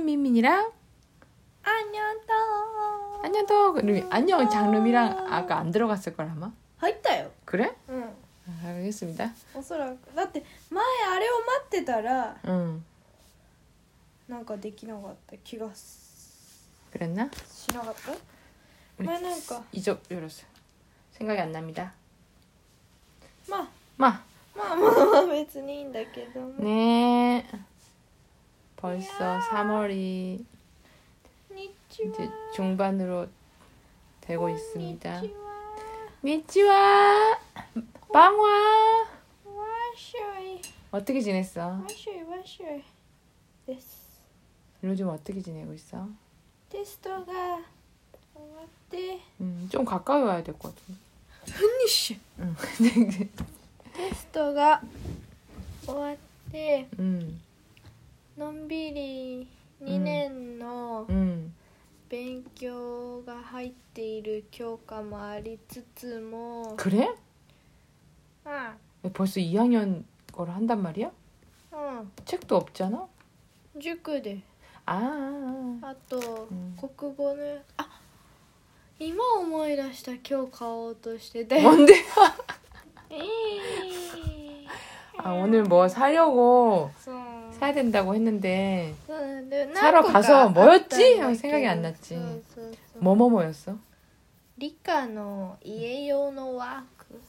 민민이랑 안녕 또. 안녕 또 루미. 안녕 장루미랑 아까 안 들어갔을 걸 아마. 入ったよ。 그래? うん。 알겠습니다. おそらくだって前あれを待ってたら 응. なんかできなかった気がし 그랬나? なかった前なんか 이쪽 열었어요. 생각이 안 납니다. まあ 마. まあ別にいいんだけども 네. 벌써 3월이 日中 이제 중반으로 되고 있습니다. 日中は 미치와 빵와 わっしょい 어떻게 지냈어? わっしょいわっしょいです 요즘 어떻게 지내고 있어? テストが終わって 좀 가까이 와야 될 것 같은데. 何し 응. テストが終わって 응. のんびり2年の 응. 勉強が入っている教科もありつつも 그래? うん 벌써 2학년 걸 한단 말이야? うん 책도 없잖아? 塾で 아. あと、 うん国語の今思い出した今日買おうとしてて 뭔데? えー 아, 오늘 뭐 사려고 そう 사야 된다고 했는데 そうなんだよ 사러 何個か 가서 뭐였지? あったんだけど 생각이 안 났지. そうそうそう 뭐였어? 理科の家用のワーク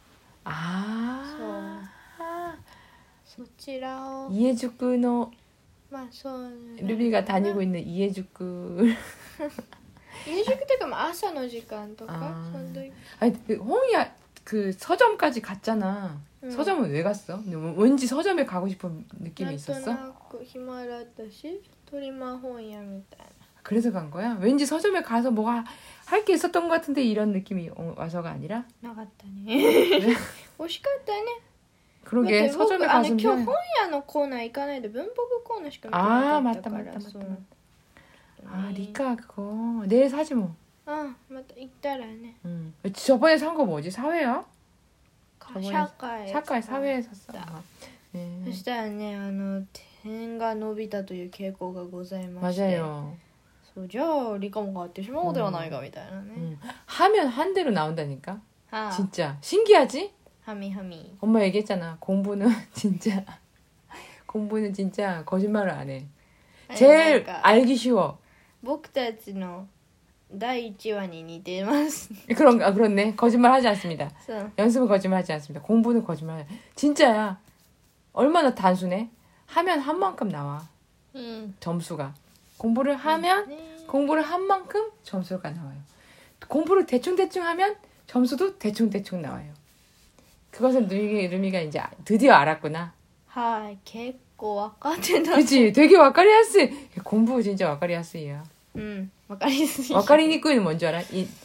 아. そちらを 이해주쿠의 まあそうね 루비가 다니고 있는 이해주쿠. 家塾っていうかまあ朝の時間とか 아. その時 아니, 그 홍이야 그 서점까지 갔잖아. 응. 서점은 왜 갔어? 근데 왠지 서점에 가고 싶은 느낌이 なんと 있었어? なく暇だったしトリマー本屋みたい 그래서 간 거야? 왠지 서점에 가서 뭐가 할 게 있었던 것 같은데 이런 느낌이 와서가 아니라? ななかったね惜しかったね 그러게 だって僕 서점에 今 가서 日本屋のコーナー行かないで文房具コーナーしか見てな 아 かった 맞다 から 맞다 そう 맞다. 아 리카 그거 내일 사지 뭐. うんまた行ったらね 저번에 산 거 뭐지? 사회야? 社 저번에 会 사과에 사회에 샀어. 나. 아, 네. そしたらね点が伸びたという傾向がございまして 맞아요. そうじゃあ理科も変わってしまおうではないかみたいなね、 하면 한 대로 나온다니까. はあ 진짜 신기하지? はみはみ 엄마 얘기했잖아. 공부는 진짜 공부는 진짜 거짓말을 안 해. なん 제일 か 알기 쉬워. 僕たちの第1話に似てます。 그렇네. 거짓말 하지 않습니다. そう 연습은 거짓말 하지 않습니다. 공부는 거짓말. 진짜야. 얼마나 단순해? 하면 한 만큼 나와. うん。 점수가. 공부를 하면 ね 공부를 한 만큼 점수가 나와요. 공부를 대충대충 하면 점수도 대충대충 나와요. 그것은 루미가 이제 드디어 알았구나. はい、結構分かってた。 그치? 되게 와까리야스. 공부 진짜 와까리야스야. うん、分かりやすい。 와까리니꾸는 뭔지 알아?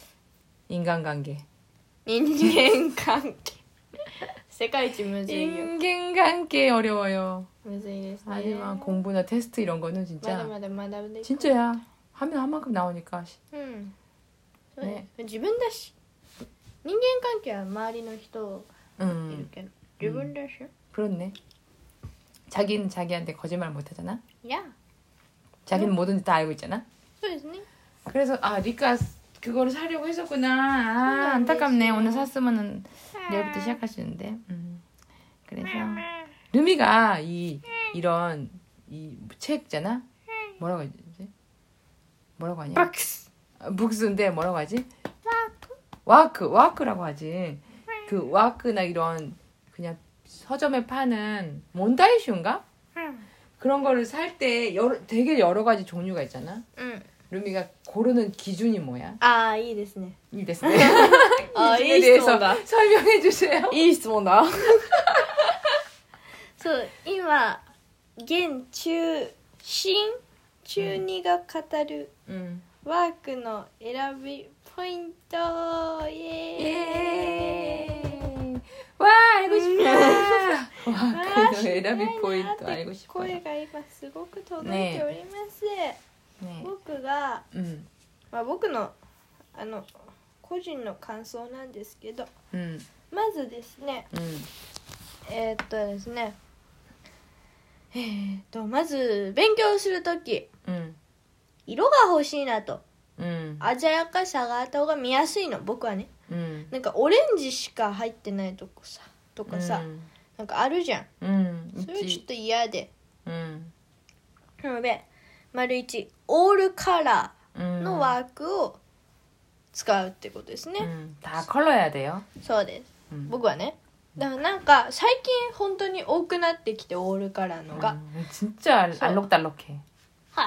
인간관계. 人間関係。世界一むずいよ。 인간관계 어려워요. むずいですね。 하지만 공부나 테스트 이런 거는 ま 진짜 だまだ学んでいく。 진짜야. 하면 한 만큼 나오니까. うん。そうね自分だし。人間関係は周りの人いるけど、自分だし。 그렇네. 자기는 자기한테 거짓말 못하잖아. いや、 자기는 뭐든지 다 알고 있잖아. そうですね。 그래서 리카 그거를 사려고 했었구나. 아, 안 안타깝네. 됐어요. 오늘 샀으면은 내일부터 시작하시는데. 그래서 루미가 이런 이 책잖아. 뭐라고 하지? 뭐라고 하냐? 박스. 북스인데 뭐라고 하지? 와크라고 하지. 그 와크나 이런 그냥 서점에 파는 몬다이슈인가? 그런 거를 살 때 되게 여러 가지 종류가 있잖아. うん。 루미가 고르는 기준이 뭐야? ああ、いいですね。 이 됐어요. ああ、い 기준에 い質 대해서 問だ。 설명해 주세요. いい質問だ。そう今現中2が語る ワークの選びポイントイエーイ 와 알고 싶다. 와 그 에라비 포인트 알고 싶어요. 声が今すごく届いております、 네. 僕が、まあ、僕の個人の感想なんですけど、まずですねですねまず勉強するとき、色が欲しいなと、鮮やかさがあった方が見やすいの、僕はね。なんかオレンジしか入ってないとかさ、なんかあるじゃん。それちょっと嫌で。なので、丸1、オールカラーのワークを使うってことですね。 다 컬러야 돼요? そうです。僕はね。だからなんか最近本当に多くなってきて、オールカラーのが。 진짜 알록달록해. はい。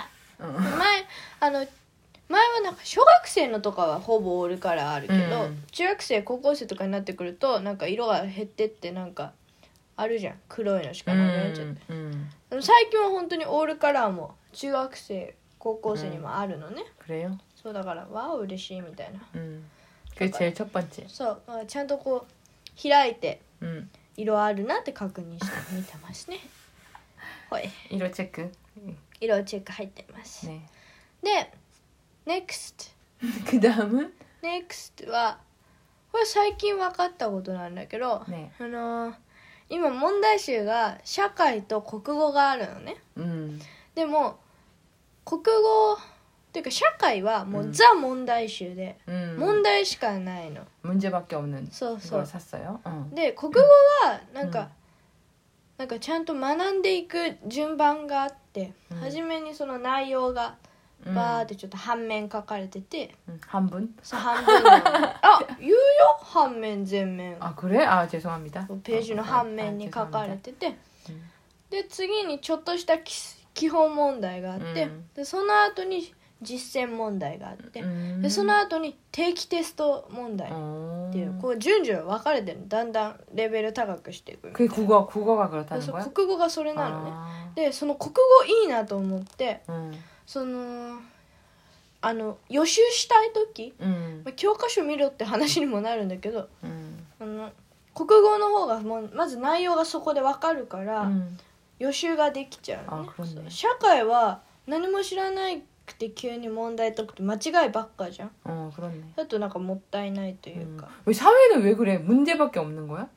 前はなんか小学生のとかはほぼオールカラーあるけど、中学生高校生とかになってくるとなんか色が減ってってなんかあるじゃん、黒いのしかなくなっちゃって、でも最近は本当にオールカラーも中学生高校生にもあるのね。 그래요? そうだからわあ嬉しいみたいな。 그게 제일 첫 번째. そうちゃんとこう開いて色あるなって確認して見てますね。ほい。 色チェック。 色チェック入ってます。ね。で。next 그 다음은 next はこれ最近分かったことなんだけど、 ね、 今問題集が社会と国語があるのね、でも国語っていうか社会はもうザ問題集で、問題しかないの。 문제밖에없는 そう 그걸 샀어요. で国語はなんかちゃんと学んでいく順番があって、初めにその内容がバーってちょっと半面書かれてて、 半分？ そう半分の言うよ、半面全面。 그래? 죄송합니다. ページの半面に書かれてて、で次にちょっとした基本問題があって、でその後に実践問題があって、でその後に定期テスト問題っていうこう順序分かれてるの。だんだんレベル高くしていく。 그게 국어가 그렇다는 거야? 国語がそれなのね。でその国語いいなと思って、その予習したい時、教科書見ろって話にもなるんだけど、国語の方がもうまず内容がそこで分かるから、予習ができちゃうね。社会は何も知らなくて急に問題解くと間違いばっかじゃん。だとなんかもったいないというか。 사회는 왜 그래? 문제밖에 없는 거야?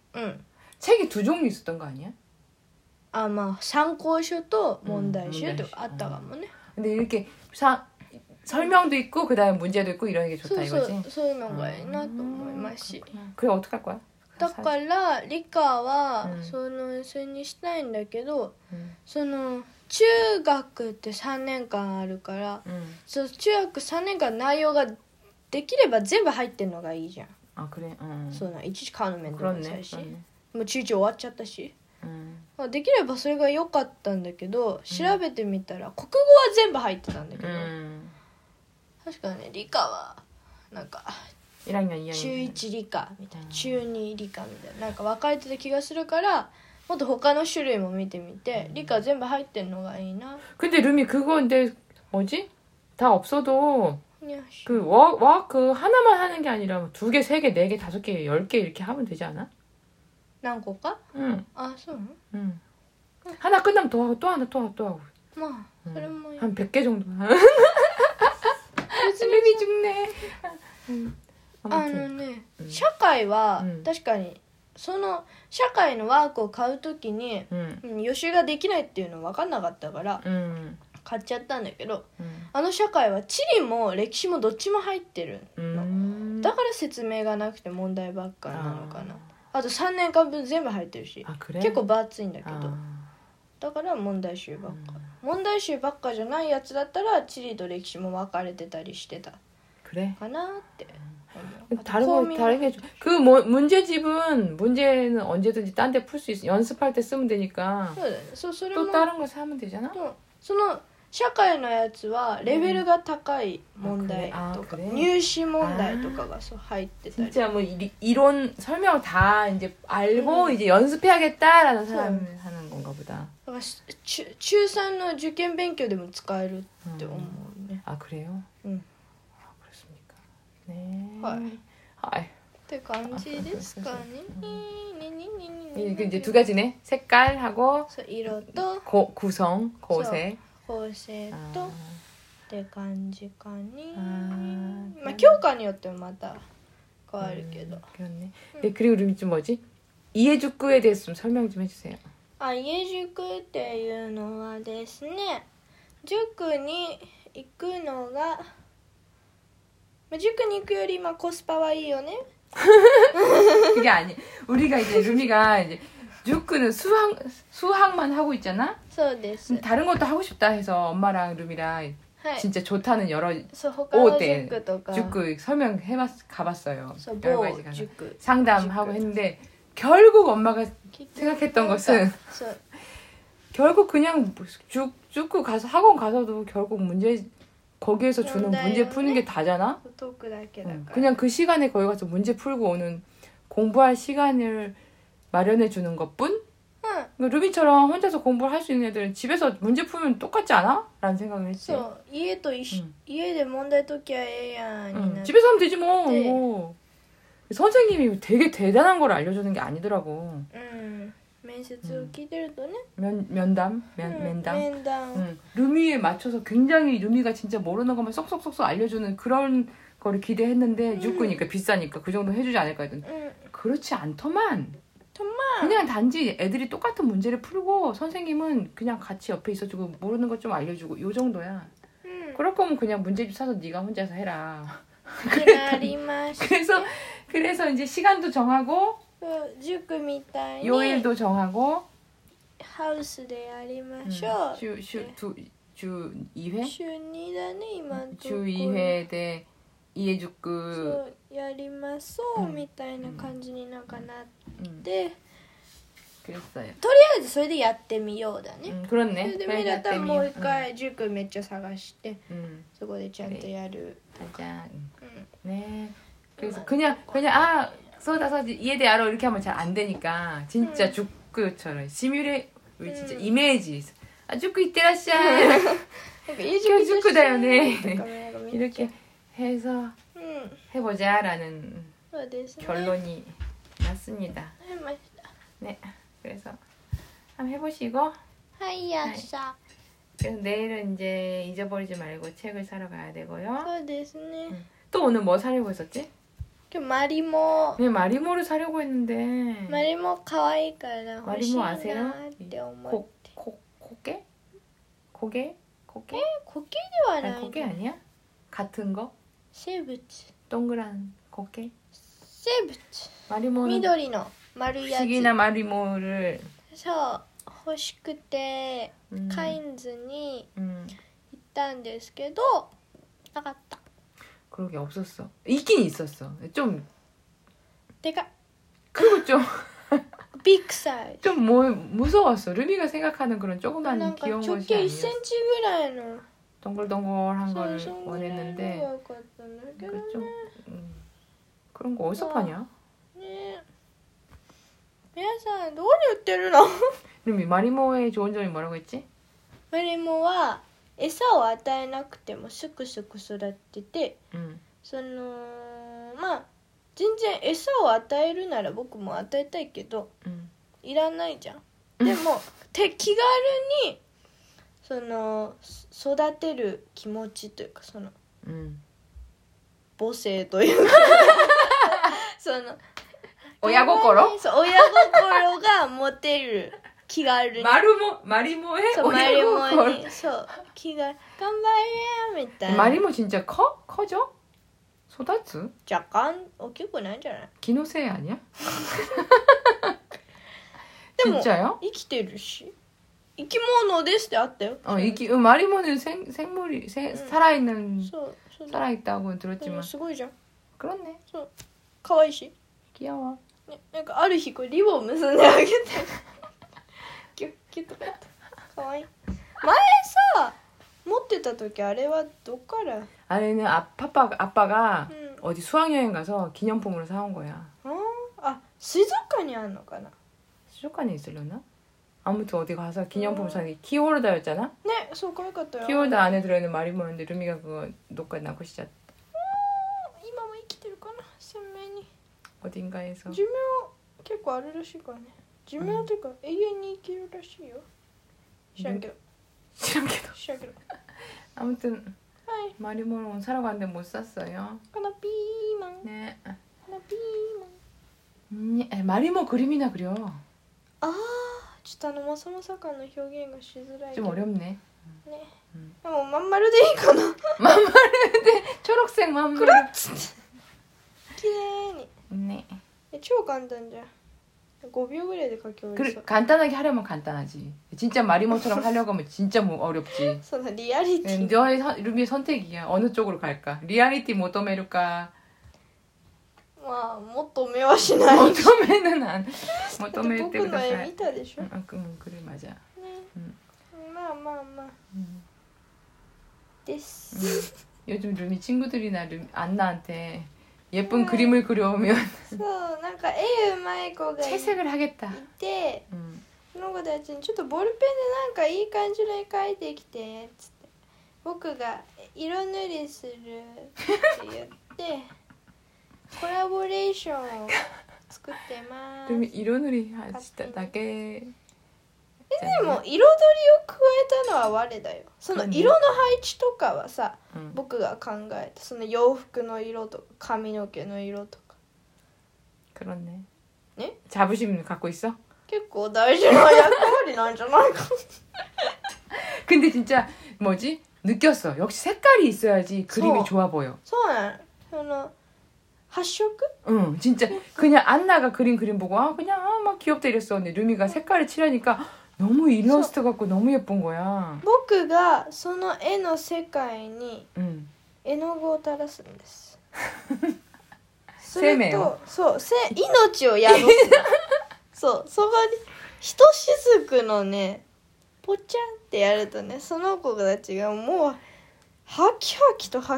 책이 2종류 있었던 거 아니야? まあ参考書と問題集とかあったかもね。 근데 이렇게 설명도 있고 그다음에 문제도 있고 이런 게 좋다 이거지? そういうのがいいなと思いますし。 그래 어떻게 할 거야? だから理科はそれにしたいんだけど、その中学って3年間あるから、その中学3年間内容ができれば全部入ってるのがいいじゃん。 그래? そうな、いちいち買うのめんどくさいし、もう中1終わっちゃったし、できればそれが良かったんだけど、調べてみたら国語は全部入ってたんだけど、確かね理科はなんか中1理科みたいな、中2理科みたいな、なんか分かれてた気がするから、もっと他の種類も見てみて、理科全部入ってんのがいいな。 근데 루미 그거 근데 뭐지? 다 없어도 그 와크 하나만 하는 게 아니라 2개, 3개, 4개, 5개, 10개 이렇게 하면 되지 않아? 何個か? 응. そうなの? 응. 하나 끝나면 또 하고 또 하나 또 하고 또 하고. まあそれもいい。 한 100개 정도. 루미 죽네. 社会は確かにその社会のワークを買うときに、予習ができないっていうの分かんなかったから、買っちゃったんだけど、社会は地理も歴史もどっちも入ってるの、だから説明がなくて問題ばっかりなのかな。あと3年間分全部入ってるし、結構分厚いんだけど、だから問題集ばっか、問題集ばっかじゃないやつだったら地理と歴史も分かれてたりしてたかなって。 다르게 그 문제는 언제든지 딴 데 풀 수 있어. 연습할 때 쓰면 되니까. 또 다른 거 사면 되잖아. その社会のやつはレベルが高い問題とか、入試問題とかが入ってたり。 진짜 뭐 이론 설명 다 이제 알고 이제 연습해야겠다라는 사람이 하는 건가 보다. 中3の受験勉強でも使えるって思うね。 그래요? 그렇습니까? 네. はい。って感じですかね。 이제 2가지네. 색깔하고 色と 구성,構成とって感じかね。まあ教科によってもまた変わるけど。 그렇네. 네, 그리고 루미 좀 뭐지? 이해죽구에 대해서 좀 설명 좀 해주세요. 家塾っていうのはですね、塾に行くのが、塾に行くよりコスパはいいよね. 그게 아니. 우리가 이제 루미가 이제塾는 수학만 하고 있잖아. そうです. 다른 것도 하고 싶다 해서 엄마랑 루미랑 진짜 좋다는 여러 5대 塾 가봤어요. 여러 가지 가서 상담하고 했는데 결국 엄마가 생각했던 것은 결국 그냥塾 가서 학원 가서도 결국 거기에서 주는 문제 푸는 게 다잖아. 그냥 그 시간에 거기 가서 문제 풀고 오는 공부할 시간을 마련해 주는 것뿐. 루비처럼 혼자서 공부를 할 수 있는 애들은 집에서 문제 풀면 똑같지 않아? 라는 생각을 했지. 이해에 문제解きゃええやん. 집에서 하면 되지 뭐. 네. 선생님이 되게 대단한 걸 알려주는 게 아니더라고. 면담. 루미에 맞춰서 굉장히 루미가 진짜 모르는 것만 쏙쏙쏙쏙 알려주는 그런 거를 기대했는데塾니까 비싸니까 그 정도 해주지 않을까 했더니 그렇지 않더만. 그냥 단지 애들이 똑같은 문제를 풀고 선생님은 그냥 같이 옆에 있어주고 모르는 것 좀 알려주고 요 정도야. 그럴 거면 그냥 문제집 사서 네가 혼자서 해라. 그래서 이제 시간도 정하고 요일도 정하고 하우스でやりましょう. 주 2회? 주 2だね今. 주 2회で家塾やりますみたいな感じになんかなって、 그랬어요. とりあえずそれでやってみようだね. 그렇네. それで見れたらもう一回塾めっちゃ探して、そこでちゃんとやる. 맞아. 네. 그래서 그냥 쏟아서 이해돼 알아 이렇게 하면 잘 안 되니까 진짜塾처럼 우리 진짜 이미지塾行ってらっしゃい.塾だよね. 이렇게 해서 해보자라는 결론이 났습니다. 네. 그래서 한번 해보시고. 하이야샤. 그래서 내일은 이제 잊어버리지 말고 책을 사러 가야 되고요. 또 오늘 뭐 사려고 했었지? 마리모. 네, 마리모를 사려고 했는데. 마리모 가와이까라. 마리모 아세요? 고개? 고개는 아니야. 고개 아니야? 같은 거? 生物. 동그란 고개? 生物. 마리모는 緑の丸いやつ. 시기나 마리모를 そう欲しくてカインズに行ったんですけどなかった. 그러게 없었어. 있긴 있었어. 좀 대가. 그리고 좀 빅 사이즈. 좀 무서웠어. 루미가 생각하는 그런 조그만 귀여운 것이 아니었어. 1cmぐらいの 동글동글한 거를 원했는데 좀 그런 거 어디서 파냐? 네. 皆さんどこに売ってるの? 루미 마리모의 좋은 점이 뭐라고 했지? マリモは餌を与えなくてもすくすく育ってて、全然餌を与えるなら僕も与えたいけど、いらないじゃん。でも気軽に育てる気持ちというか母性というか親心が持てる気軽に 마리모의 마리모に気が頑張れみたいな. 마리모 진짜 커져? 소다츠? 약간大きくないんじゃない? 기노세 아니야? でも 진짜요? 生きてるし生き物ですってあったよ. 마리모는 생물이 살아있는 살아있다고 들었지만 すごいじゃん. 그렇네. 可愛いし 귀여워. なんかある日これリボン結んであげてキュッキュッとかやった可愛い. 前さ持ってた時あれはどっから? 아래는 아빠가 어디 수학여행 가서 기념품으로 사온 거야. 水族館にあるのかな? 수족관에 있으려나? 아무튼 어디 가서 기념품 사는 게 키홀더였잖아? 네,そう可愛かったよ. 키홀더 안에 들어있는 마리모였는데 루미가 그거 녹화에 낳고 시작. 今も生きてるかな鮮明に. 어딘가에서. 寿命結構あるらしいからね. 寿命というか永遠に生きるらしいよ. 知らんけど. 아무튼 마리모는 사러 갔는데 못 샀어요. 하나 피망. 네. 하나 피망. 마리모 그림이나 그려. ちょっとまさまさ感の表現がしづらいけど。 좀 어렵네. 네. でもまん丸でいいかな。 まん丸で초록색まん丸。 綺麗に。 ね。 超簡単じゃん。5秒ぐらいで書き終わりそう。 간단하게 하려면 간단하지. 진짜 마리모처럼 하려고 하면 진짜 어렵지. 리얼리티. 루미의 선택이야. 어느 쪽으로 갈까? 리얼리티 모토메루까? まあ求めはしない。 求めてください。 僕の絵見たでしょ。 그래 맞아. 네. まあまあまあ。です。 요즘 루미 친구들이나 안나한테 예쁜 그림을 그려오면 そうなんか絵うまい子がいて、 채색을 하겠다. その子たちにちょっとボールペンでなんかいい感じの絵描いてきてつって、僕が色塗りするって言ってコラボレーションを作ってます。 루미色塗りしただけ。 でも彩りを加えたのは我だよ。その色の配置とかはさ、僕が考えた。その洋服の色とか髪の毛の色とか。 그렇네. 네? 자부심 갖고 있어? 結構大事な役割なんじゃないか。 근데 진짜 뭐지? 느꼈어. 역시 색깔이 있어야지 그림이 좋아 보여. そうなの。その発色? 응, 진짜 그냥 안나가 그림 보고 그냥 막 귀엽다 이랬어. 근데 루미가 색깔을 칠하니까 너무 일러스트 같고 너무 예쁜 거야. 僕がその絵の世界に絵の具を垂らすんです。 生命を。 そう、命を宿す。そう、そこにひとしずくのね、ポチャンってやるとね、その子たちがもうハキハキと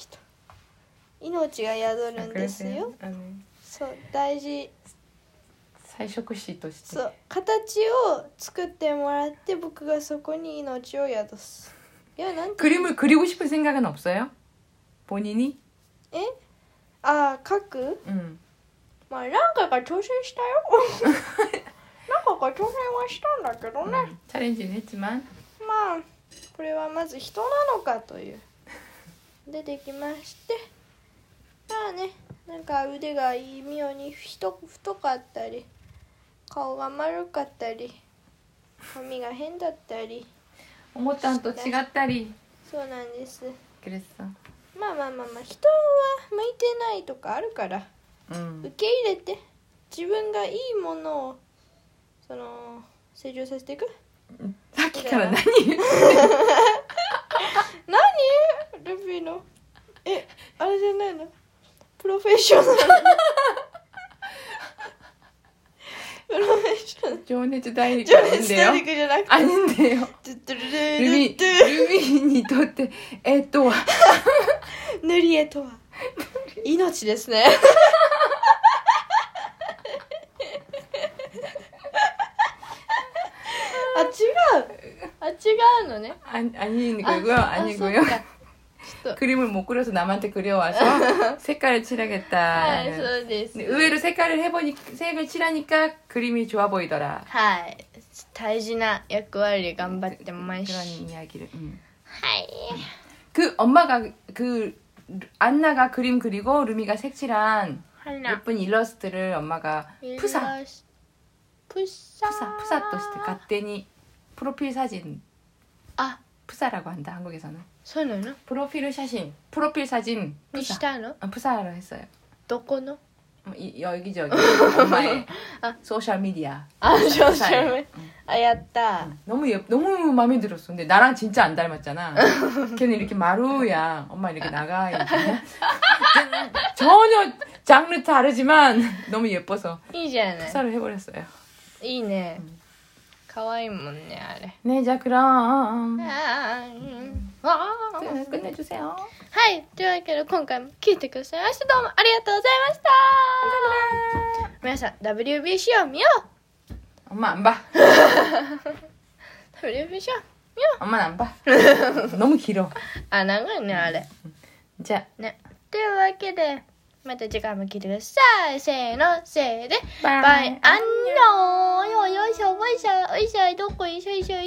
命が宿るんですよ。そう、大事。 彩色師として。 そう、形を作ってもらって僕がそこに命を宿す。いや、なんて。 그림을 그리고 싶은 생각은 없어요? 본인이? あ、描く？まあ何回か挑戦したよ。何回か挑戦はしたんだけどね。 챌린지는 했지만 まあこれはまず人なのかという出てきまして、まあね、なんか腕が微妙に太かったり、顔が丸かったり、髪が変だったり、 思ったんと違ったり。 そうなんです。 그랬어. まあ人は向いてないとかあるから、受け入れて自分がいいものをその成長させていく。 さっきから何ルビーのあれじゃないの？プロフェッショナル。 情熱大陸じゃなくて아닌데요. 루미にとって絵とは塗り絵とは命ですね。違うのね。 아니고요. 그림을 못 그려서 남한테 그려와서 색깔을 칠하겠다. はい、そうです。 의외로 색을 칠하니까 그림이 좋아 보이더라. はい、大事な役割頑張ってました。 그런 이야기를. はい。 그 엄마가 안나가 그림 그리고 루미가 색칠한 예쁜 일러스트를 엄마가 푸사として勝手に 프로필 사진. 푸사라고 한다 한국에서는. そうなの? 프로필 사진 푸사로 했어요. どこの? 여기저기 엄마의 소셜 미디어. 소셜 미디어. やった. 너무 마음에 들었어. 근데 나랑 진짜 안 닮았잖아. 걔는 이렇게 마루야. 엄마 이렇게 나가. 전혀 장르 다르지만 너무 예뻐서 푸사를 해버렸어요. いいね. 可愛いもんねあれ. 네, 자 그럼 끝내주세요. はい、というわけで今回も聞いてくださいましてどうもありがとうございました。皆さん WBC を見よう. 엄마 안 봐. WBC を見よう. 엄마는 안 봐. 너무 길어. 長いねあれ. 자, 네. というわけでまた次回も聞いてください。せーの、せーで。バイ。あんのー。よいしょ、おいしょ、どこいしょいしょ。